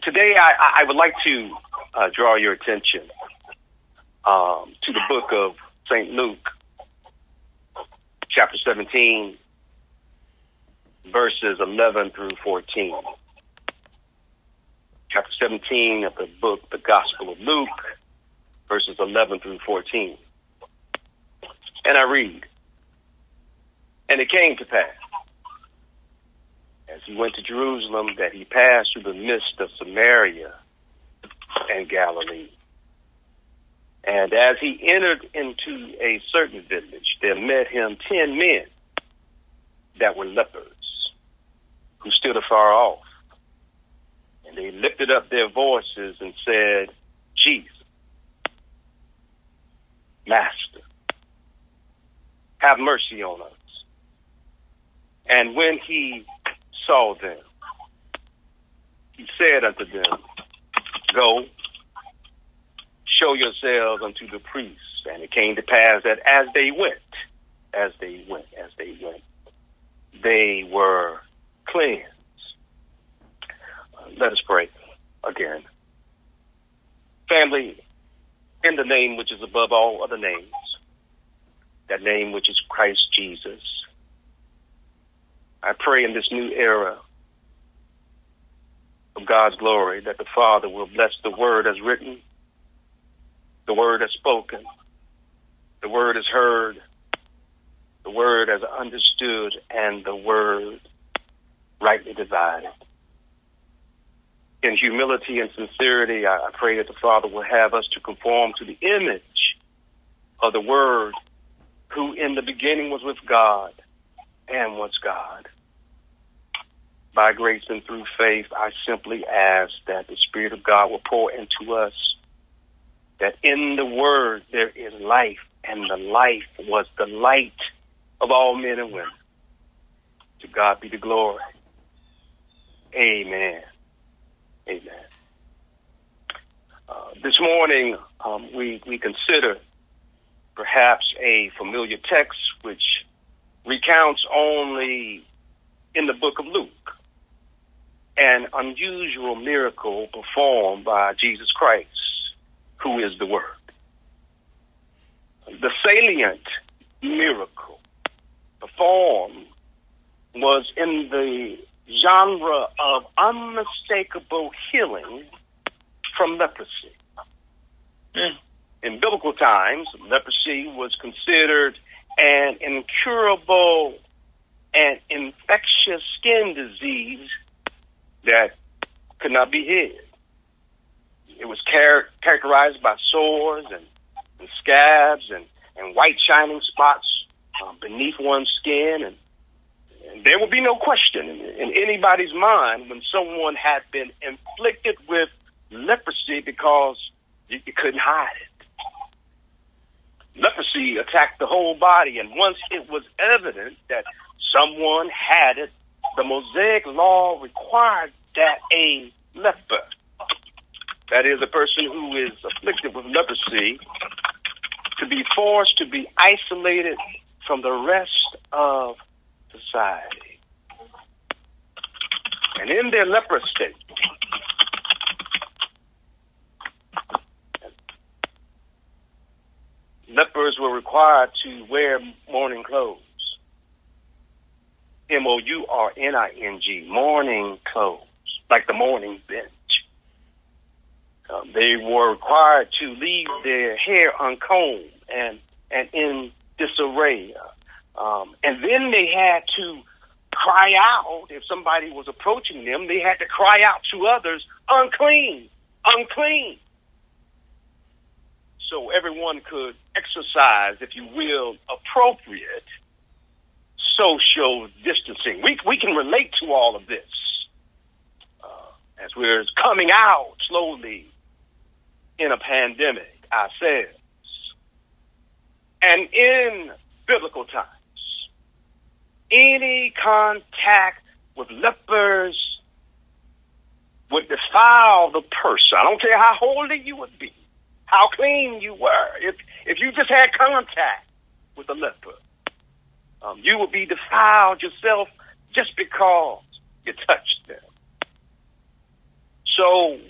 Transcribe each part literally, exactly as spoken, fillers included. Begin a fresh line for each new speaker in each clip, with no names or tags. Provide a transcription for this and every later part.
today I, I would like to uh, draw your attention um, to the book of Saint Luke, chapter seventeen, verses eleven through fourteen. Chapter seventeen of the book, the Gospel of Luke, verses eleven through fourteen. And I read, "And it came to pass, as he went to Jerusalem, that he passed through the midst of Samaria and Galilee. And as he entered into a certain village, there met him ten men that were lepers, who stood afar off. And they lifted up their voices and said, Jesus, Master, have mercy on us. And when he saw them, he said unto them, Go, show yourselves unto the priests. And it came to pass that as they went, as they went, as they went, they were cleansed." Uh, let us pray again. Family, in the name which is above all other names, that name which is Christ Jesus, I pray in this new era of God's glory that the Father will bless the word as written, the word as spoken, the word as heard, the word as understood, and the word rightly divided. In humility and sincerity, I pray that the Father will have us to conform to the image of the Word, who in the beginning was with God and was God. By grace and through faith, I simply ask that the Spirit of God will pour into us, that in the Word there is life, and the life was the light of all men and women. To God be the glory. Amen. Amen. Uh, this morning, um, we, we consider perhaps a familiar text which recounts only in the book of Luke an unusual miracle performed by Jesus Christ, who is the Word. The salient miracle performed was in the genre of unmistakable healing from leprosy. Mm. In biblical times, leprosy was considered an incurable and infectious skin disease that could not be hid. It was char- characterized by sores and, and scabs and, and white shining spots um, beneath one's skin, and there would be no question in, in anybody's mind when someone had been inflicted with leprosy because you, you couldn't hide it. Leprosy attacked the whole body, and once it was evident that someone had it, the Mosaic law required that a leper, that is, a person who is afflicted with leprosy, to be forced to be isolated from the rest of society. And in their leper state, lepers were required to wear mourning clothes. M O U R N I N G, mourning clothes, like the mourning bench. Um, they were required to leave their hair uncombed and, and in disarray. Um, and then they had to cry out. If somebody was approaching them, they had to cry out to others, unclean, unclean. So everyone could exercise, if you will, appropriate social distancing. We, we can relate to all of this uh, as we're coming out slowly in a pandemic ourselves. And in biblical times, any contact with lepers would defile the person. I don't care how holy you would be, how clean you were. If if you just had contact with a leper, um, you would be defiled yourself just because you touched them. So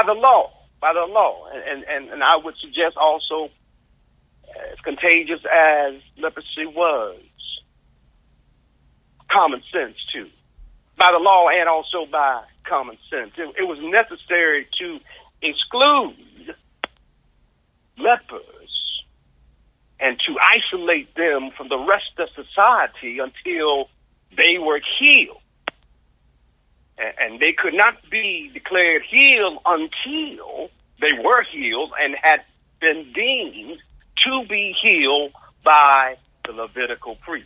by the law, by the law. And, and, and I would suggest also, as contagious as leprosy was, common sense too. By the law and also by common sense. It, it was necessary to exclude lepers and to isolate them from the rest of society until they were healed. And, and they could not be declared healed until they were healed and had been deemed to be healed by the Levitical priests.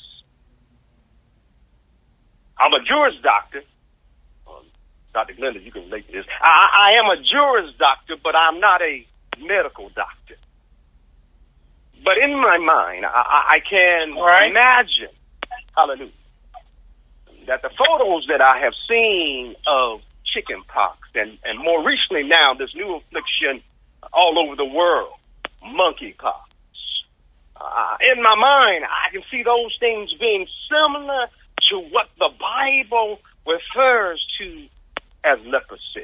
I'm a Juris Doctor. Um, Doctor Glenda, you can relate to this. I, I am a Juris Doctor, but I'm not a medical doctor. But in my mind, I, I can right. imagine, hallelujah, that the photos that I have seen of chicken pox and, and more recently now this new affliction all over the world, monkeypox. Uh, in my mind, I can see those things being similar to what the Bible refers to as leprosy.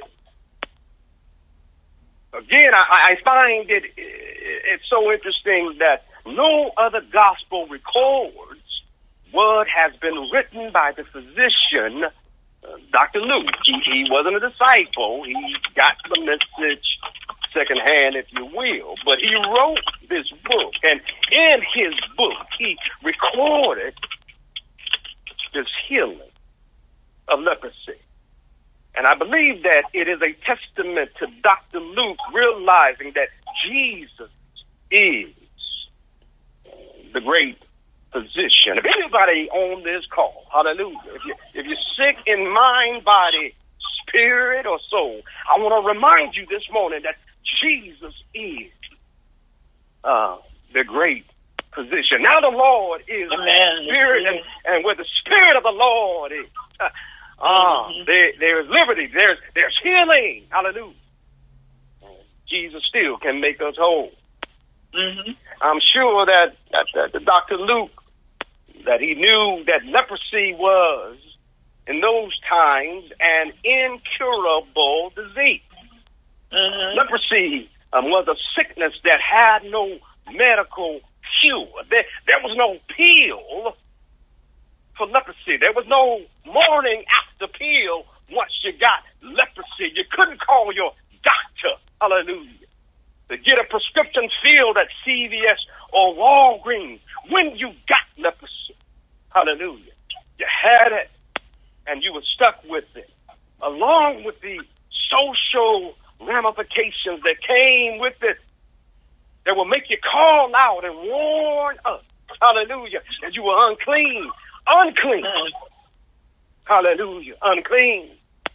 Again, I, I find it it's so interesting that no other gospel records what has been written by the physician, uh, Doctor Luke. He, he wasn't a disciple. He got the message secondhand, if you will. But he wrote this book, and in his book, he recorded this healing of leprosy. And I believe that it is a testament to Doctor Luke realizing that Jesus is the great physician. If anybody on this call, hallelujah, if, you, if you're sick in mind, body, spirit, or soul, I want to remind you this morning that Jesus is uh, the great physician. Now the Lord is the Spirit, and, and where the Spirit of the Lord is, uh, uh, mm-hmm. there, there is liberty, there's, there's healing. Hallelujah. Jesus still can make us whole. Mm-hmm. I'm sure that, that, that the Doctor Luke, that he knew that leprosy was, in those times, an incurable disease. Mm-hmm. Leprosy um, was a sickness that had no medical cure. There, there was no pill for leprosy. There was no morning after pill once you got leprosy. You couldn't call your doctor, hallelujah, to get a prescription filled at C V S or Walgreens when you got leprosy. Hallelujah. You had it and you were stuck with it, along with the social ramifications that came with it, that will make you call out and warn us, hallelujah, that you were unclean, unclean, hallelujah, unclean.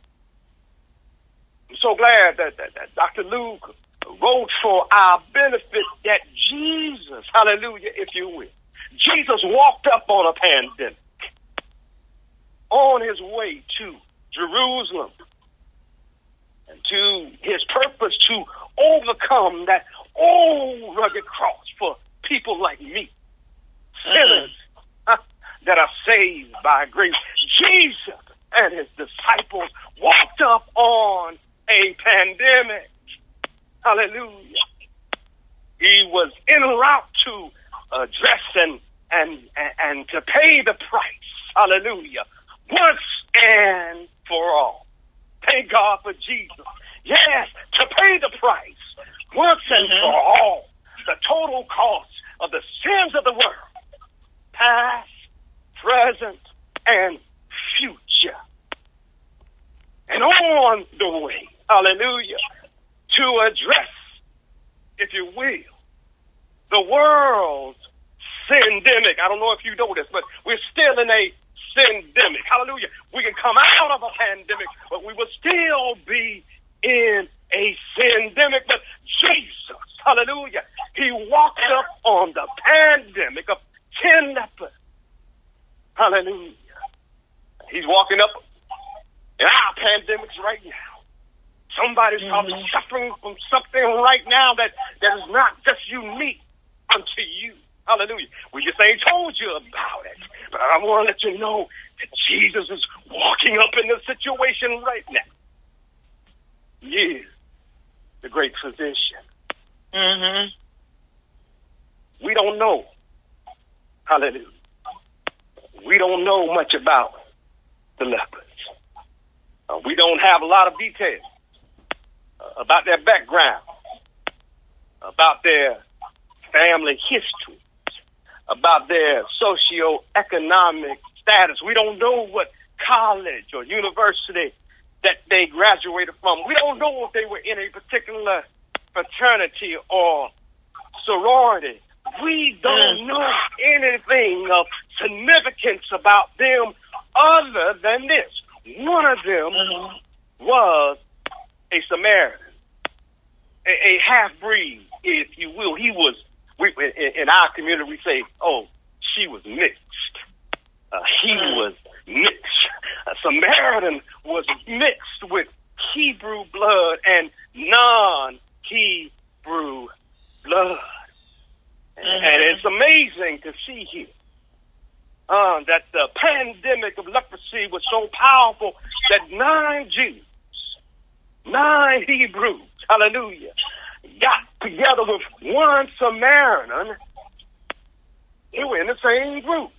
I'm so glad that, that, that Doctor Luke wrote for our benefit that Jesus, hallelujah, if you will, Jesus walked up on a pandemic on his way to Jerusalem, and to his purpose to overcome that old rugged cross for people like me, sinners uh, that are saved by grace. Jesus and his disciples walked up on a pandemic. Hallelujah. He was en route to address and, and, and to pay the price. Hallelujah. Once and for all. Thank God for Jesus. Yes, to pay the price once and mm-hmm. for all. The total cost of the sins of the world. Past, present, and future. And on the way, hallelujah, to address, if you will, the world's syndemic. I don't know if you know this, but we're still in a syndemic. Hallelujah. We can come out of a pandemic, but we will still be in a syndemic. But Jesus, hallelujah, he walked up on the pandemic of ten lepers. Hallelujah. He's walking up in our pandemics right now. Somebody's mm-hmm. probably suffering from something right now that, that is not just unique unto you. Hallelujah. We just ain't told you about it. But I want to let you know that Jesus is walking up in the situation right now. Yeah. the great physician.
Mm-hmm.
We don't know. Hallelujah. We don't know much about the lepers. Uh, we don't have a lot of details uh, about their background, about their family history, about their socioeconomic status. We don't know what college or university that they graduated from. We don't know if they were in a particular fraternity or sorority. We don't know anything of significance about them other than this. One of them mm-hmm. was a Samaritan, a, a half-breed, if you will. He was, we, in, in our community, we say, oh, she was mixed. Uh, he mm-hmm. was mixed. A Samaritan was mixed with Hebrew blood and non-Hebrew blood. Mm-hmm. And it's amazing to see here uh, that the pandemic of leprosy was so powerful that nine Jews, nine Hebrews, hallelujah, got together with one Samaritan. They were in the same group.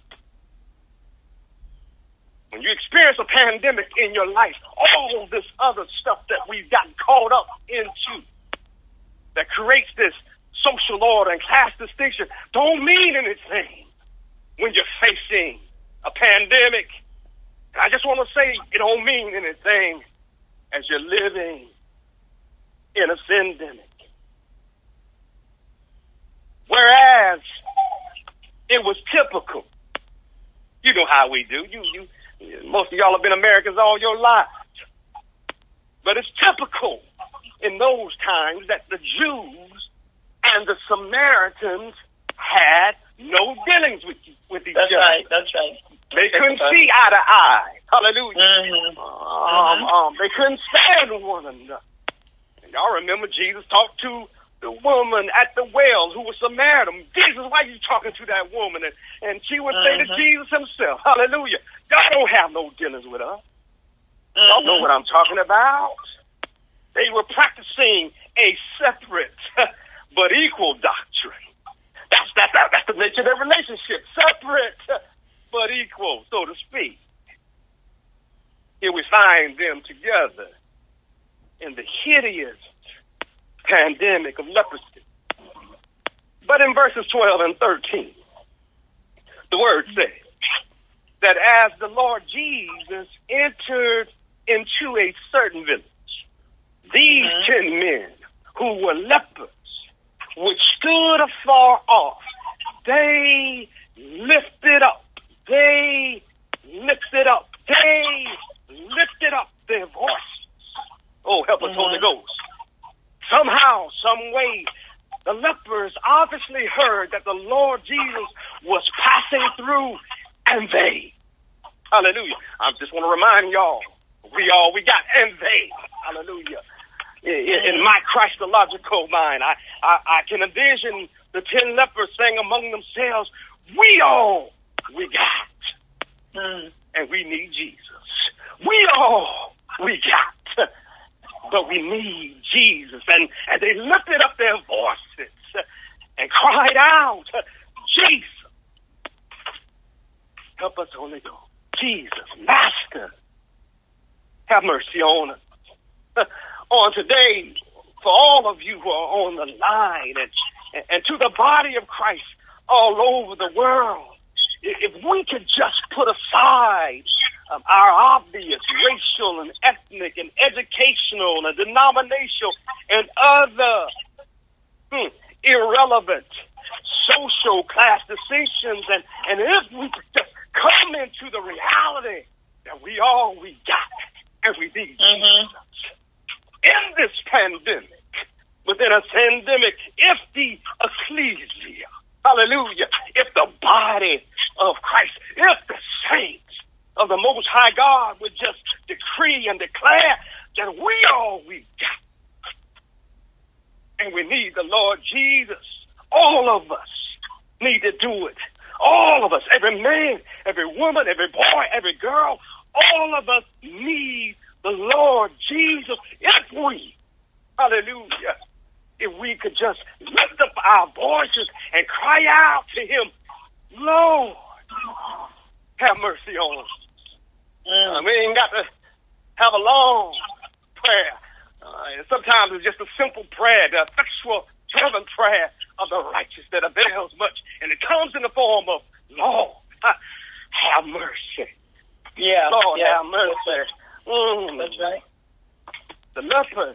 When you experience a pandemic in your life, all this other stuff that we've gotten caught up into that creates this social order and class distinction don't mean anything when you're facing a pandemic. I just want to say it don't mean anything as you're living in a syndemic. Whereas it was typical. You know how we do. You, you, most of y'all have been Americans all your lives. But it's typical in those times that the Jews and the Samaritans had no dealings with with each
that's
other.
Right, that's right.
They couldn't see eye to eye. Hallelujah.
Mm-hmm.
Um,
mm-hmm.
um, they couldn't stand one another. And y'all remember Jesus talked to the woman at the well who was Samaritan. Jesus, why are you talking to that woman? And, and she would say mm-hmm. to Jesus himself, hallelujah, y'all don't have no dealings with us. Mm-hmm. Y'all know what I'm talking about. They were practicing a separate but equal doctrine. That's, that's, that's the nature of their relationship. Separate but equal, so to speak. Here we find them together in the hideous pandemic of leprosy. But in verses twelve and thirteen, the word says that as the Lord Jesus entered into a certain village, these mm-hmm. ten men who were lepers, which stood afar off, they lifted up, they lifted up, they lifted up their voices. Oh, help us, mm-hmm. Holy Ghost. Somehow, some way, the lepers obviously heard that the Lord Jesus was passing through, and they, hallelujah. I just want to remind y'all, we all, we got, and they, hallelujah. In my Christological mind, I, I, I can envision the ten lepers saying among themselves, we all we got, mm. and we need Jesus. We all we got, but we need Jesus. And, and they lifted up their voices and cried out, Jesus, help us, Holy Ghost. Jesus, Master, have mercy on us. On today, for all of you who are on the line and, and, and to the body of Christ all over the world, if we could just put aside um, our obvious racial and ethnic and educational and denominational and other hmm, irrelevant social class distinctions, and, and if we could just come into the reality that we all we got and we need mm-hmm. Jesus. In this pandemic, within a pandemic, if the ecclesia, hallelujah, if the body of Christ, if the saints of the Most High God would just decree and declare that we all we got, and we need the Lord Jesus, all of us need to do it. All of us, every man, every woman, every boy, every girl, all of us need the Lord Jesus if we, hallelujah, if we could just lift up our voices and cry out to him, Lord, have mercy on us. Uh, we ain't got to have a long prayer. Uh, sometimes it's just a simple prayer, the effectual, fervent prayer of the righteous that avails much. And it comes in the form of, Lord, have mercy.
Yeah.
Lord,
yeah.
have mercy. Mm.
That's right.
The lepers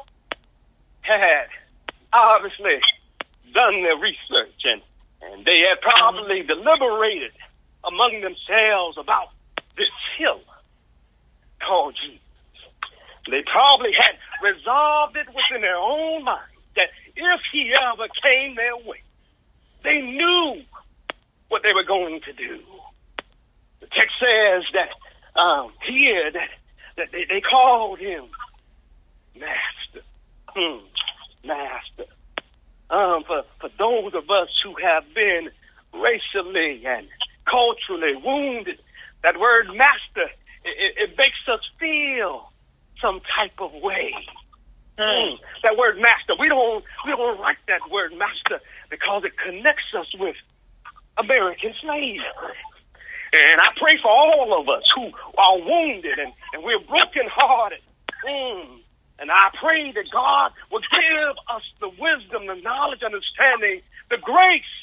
had obviously done their research, and, and they had probably mm-hmm. deliberated among themselves about this healer called Jesus. They probably had resolved it within their own mind that if he ever came their way, they knew what they were going to do. The text says that um, here that, that they, they called him Master. Hmm. Master. Um, for, for those of us who have been racially and culturally wounded, that word master, it, it makes us feel some type of way. Mm. That word master, we don't we don't like that word master because it connects us with American slavery. And I pray for all of us who are wounded and, and we're brokenhearted. Mm. And I pray that God will give us the wisdom, the knowledge, understanding, the grace,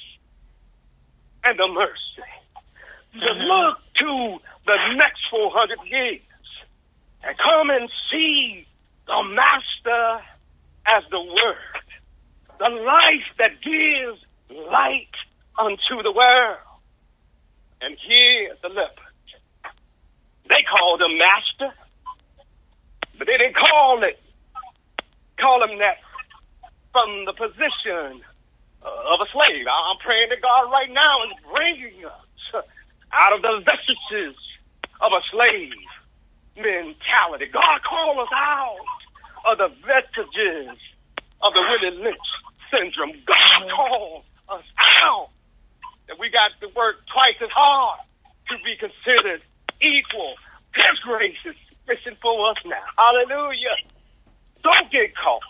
and the mercy to mm-hmm. look to the next four hundred years and come and see the Master as the Word, the life that gives light unto the world. And here the lepers, they called him Master, but they didn't call it, call him that from the position of a slave. I'm praying that God right now is bringing us out of the vestiges of a slave mentality. God call us out of the vestiges of the Willie Lynch syndrome. God call us out that we got to work twice as hard to be considered equal. His grace is sufficient for us now. Hallelujah. Don't get caught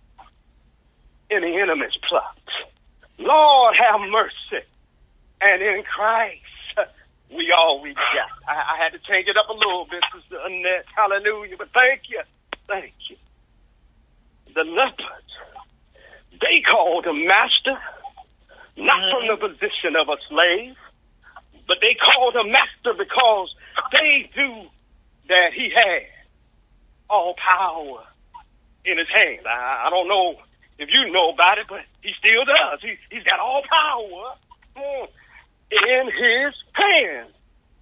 in the enemy's plot. Lord, have mercy. And in Christ, we all we got. I, I had to change it up a little bit, Sister Annette. Hallelujah. But thank you. Thank you. The lepers, they called him Master, not mm-hmm. from the position of a slave, but they called him Master because they knew that he had all power in his hand. I, I don't know if you know about it, but he still does. He, he's got all power mm, in his hand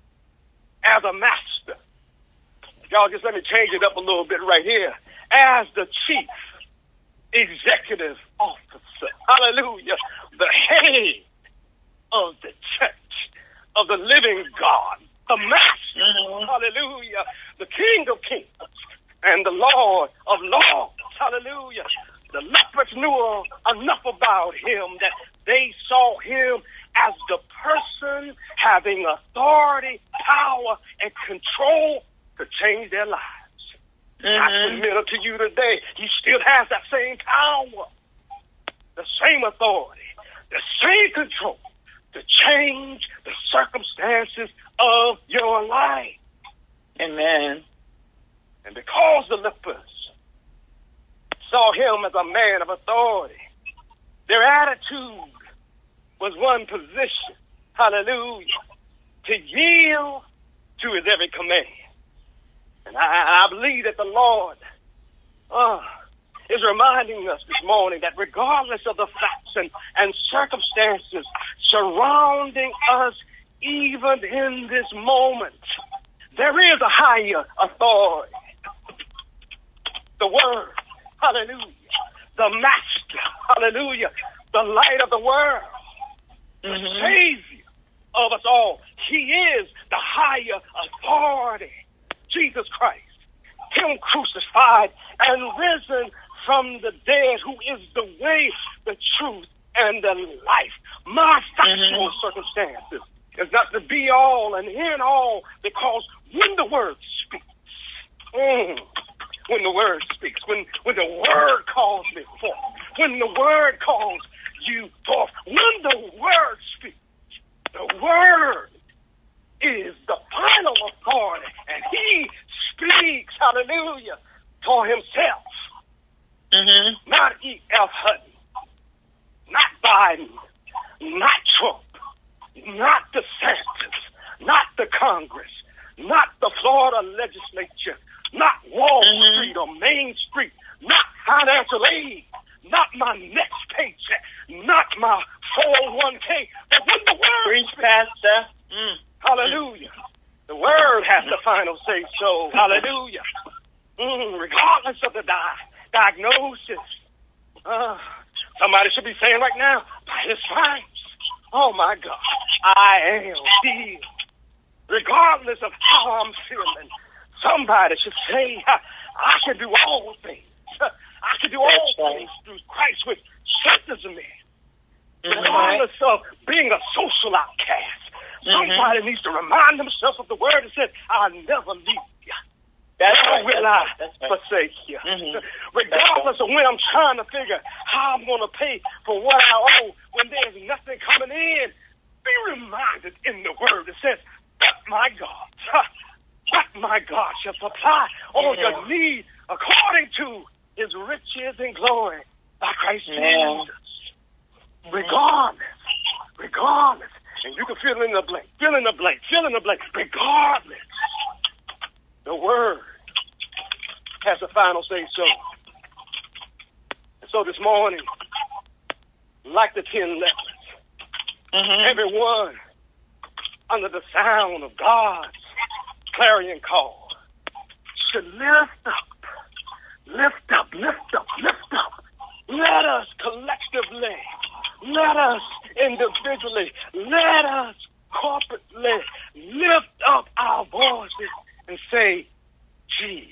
as a master. Y'all just let me change it up a little bit right here. As the chief executive officer, hallelujah, the head of the church of the living God, the master, mm-hmm. hallelujah, the King of kings and the Lord of lords, hallelujah. The lepers knew enough about him that they saw him as the person having authority, power, and control to change their lives. Mm-hmm. I submit to you today, he still has that same power, the same authority, the same control to change the circumstances of your life. Amen. And because the lepers saw him as a man of authority, their attitude was one position, hallelujah, to yield to his every command. And I, I believe that the Lord uh, is reminding us this morning that regardless of the facts and, and circumstances surrounding us, even in this moment, there is a higher authority. The Word, hallelujah, the Master, hallelujah, the light of the world, the mm-hmm. Savior of us all. He is the higher authority. Jesus Christ, him crucified and risen from the dead, who is the way, the truth, and the life. My factual mm-hmm. circumstances is not the be all and end all, because when the word speaks, mm, when the word speaks, when, when the word calls me forth, when the word calls you forth, when the word speaks, the word is the final authority, and he speaks, hallelujah, for himself. Mm-hmm. Not E F. Hutton, not Biden, not Trump, not DeSantis, not the Congress, not the Florida legislature, not Wall mm-hmm. Street or Main Street, not financial aid, not my next paycheck, not my four oh one k, but when the word
Preach, Pastor. Mm.
Hallelujah. The word has the final say so. Hallelujah. Mm, regardless of the di- diagnosis. Uh, somebody should be saying right now, by his stripes, oh my God, I am healed. Regardless of how I'm feeling, somebody should say, I, I can do all things. I can do all things through Christ which strengthens me. Mm-hmm. Regardless of being a social outcast, mm-hmm. somebody needs to remind themselves of the word that says, I'll never leave you. That's right. Will I forsake you? Mm-hmm. Regardless of when I'm trying to figure how I'm going to pay for what I owe when there's nothing coming in, be reminded in the word that says, but my God, but my God shall supply all mm-hmm. your need according to his riches and glory by Christ Jesus. Regardless, regardless, and you can fill in the blank, fill in the blank, fill in the blank, regardless, the word has the final say so. And so this morning, like the ten lepers, mm-hmm. everyone under the sound of God's clarion call should lift up, lift up, lift up, lift up. Let us collectively, let us individually, let us corporately lift up our voices and say, Jesus.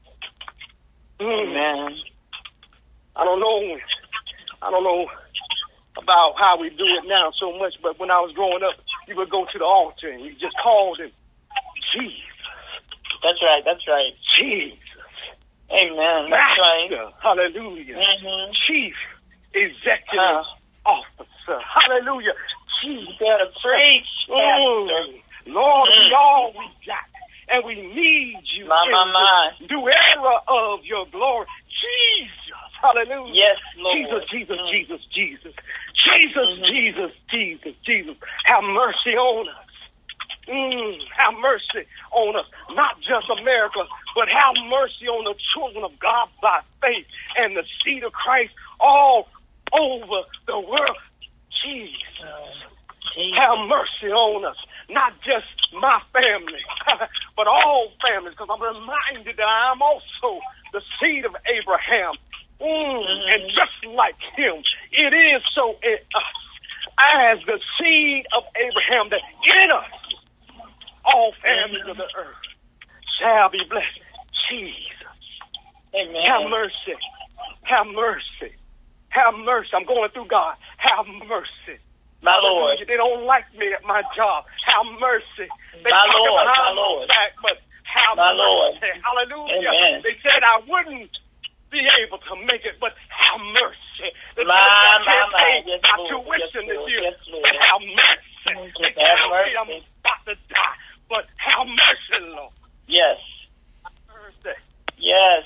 Amen.
I don't know, I don't know about how we do it now so much, but when I was growing up, you would go to the altar and you just called him Jesus.
That's right, that's right.
Jesus.
Amen. That's
Master,
right.
Hallelujah.
Mm-hmm.
Chief Executive uh, Officer. Hallelujah. Jesus.
You gotta preach,
mm. Lord, mm. we all we got. And we need you
my,
in
my, my.
the new era of your glory. Jesus. Hallelujah.
Yes, Lord.
Jesus, Jesus,
mm.
Jesus, Jesus. Jesus, mm-hmm. Jesus, Jesus, Jesus. Have mercy on us. Mm, have mercy on us. Not just America, but have mercy on the children of God by faith and the seed of Christ all over the world. Jesus. Jesus. Have mercy on us. Not just my family, but all families, because I'm reminded that I'm also the seed of Abraham. Mm, mm-hmm. And just like him, it is so in us, as the seed of Abraham, that in us, all families mm-hmm. of the earth shall be blessed. Jesus.
Amen.
Have mercy. Have mercy. Have mercy. I'm going through, God. Have mercy.
My Lord.
They don't like me at my job. Have mercy. They
my
talk
Lord,
behind
my Lord.
my back, but have
my
mercy.
Lord.
Hallelujah.
Amen.
They said I wouldn't be able to make it, but have mercy. They
my,
said I
my,
can't
my.
pay
Yes,
my
Lord.
tuition
yes,
this
Lord.
year,
yes, Lord.
but have mercy. They
have
tell
mercy.
me I'm about to die, but have mercy, Lord.
Yes.
Mercy.
Yes.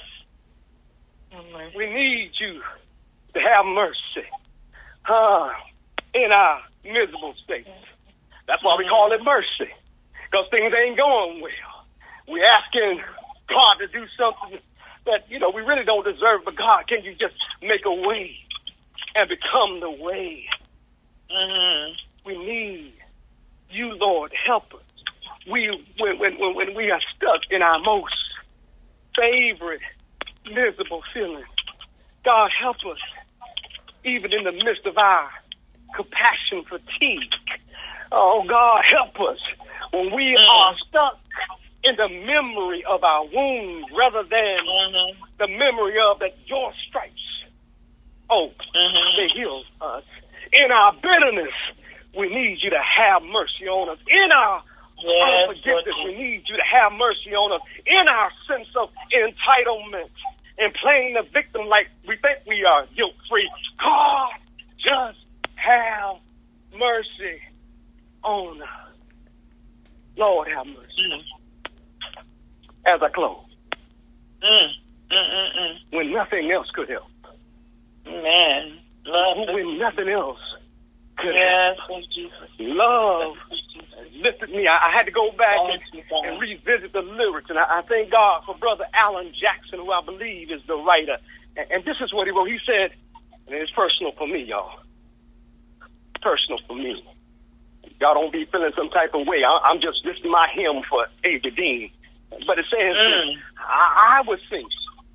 We need you to have mercy uh, in our miserable states. That's why we call it mercy, because things ain't going well. We're asking God to do something that, you know, we really don't deserve, but God, can you just make a way and become the way? Mm-hmm. We need you, Lord, help us. We when, when, when we are stuck in our most favorite miserable feeling, God, help us even in the midst of our compassion fatigue. Oh, God, help us when we mm. are stuck in the memory of our wounds rather than mm-hmm. the memory of that your stripes, oh, mm-hmm. they heal us. In our bitterness, we need you to have mercy on us. In our
Yes,
unforgiveness.
Lord
We need you to have mercy on us in our sense of entitlement and playing the victim like we think we are guilt-free. God, just have mercy on us. Lord, have mercy.
Mm.
As I close,
Mm. Mm, mm, mm.
when nothing else could help,
Man. Love.
when nothing else could
Yes,
help,
thank you, Jesus.
love lifted me. I, I had to go back and,
Thank you, God.
and revisit the lyrics, and I, I thank God for Brother Alan Jackson, who I believe is the writer. And, and this is what he wrote. He said, and it's personal for me, y'all. Personal for me. Y'all don't be feeling some type of way. I, I'm just, this is my hymn for A. Dean. But it says,
Mm.
I, I would sink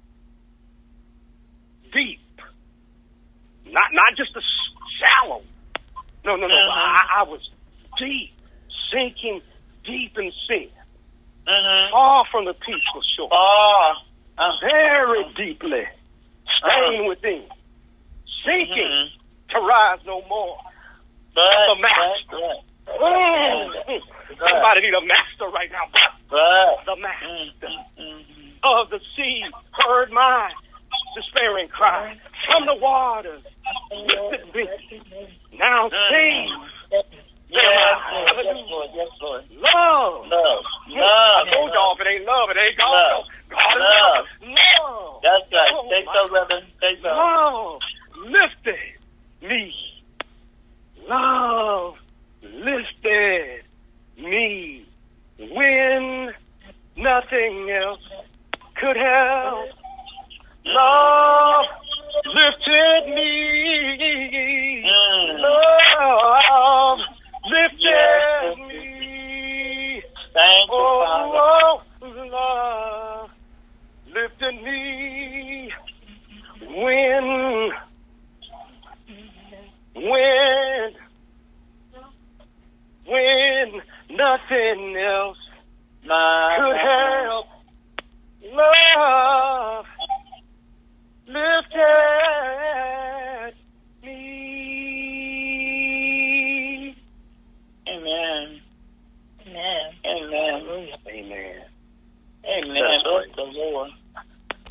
deep, not not just a shallow. No, no, no.
Mm-hmm.
I, I was deep, sinking deep in sin,
Mm-hmm.
far from the peaceful shore,
Oh. Uh,
very deeply, staying
Uh.
within, sinking
Mhm.
to rise no more.
But,
The master.
but,
Mm. Somebody need a master right now.
but,
The
mm,
master
mm, mm.
of the sea heard my despairing cry from the waters. Lifted me. Now sing.
Yes, Lord, yes, Lord, yes, Lord.
Love.
Love,
I
love.
told y'all if it ain't love, it ain't God.
Love.
God is
Love.
love. Love.
That's right.
Oh,
Take
my
so, Reverend. Take so.
Love lifted me. Love lifted me when nothing else could help. Love lifted me.
Mm.
Love lifted
Yes.
me.
Thank you, Father.
Oh, love lifted me when, when, when nothing else
My
could help.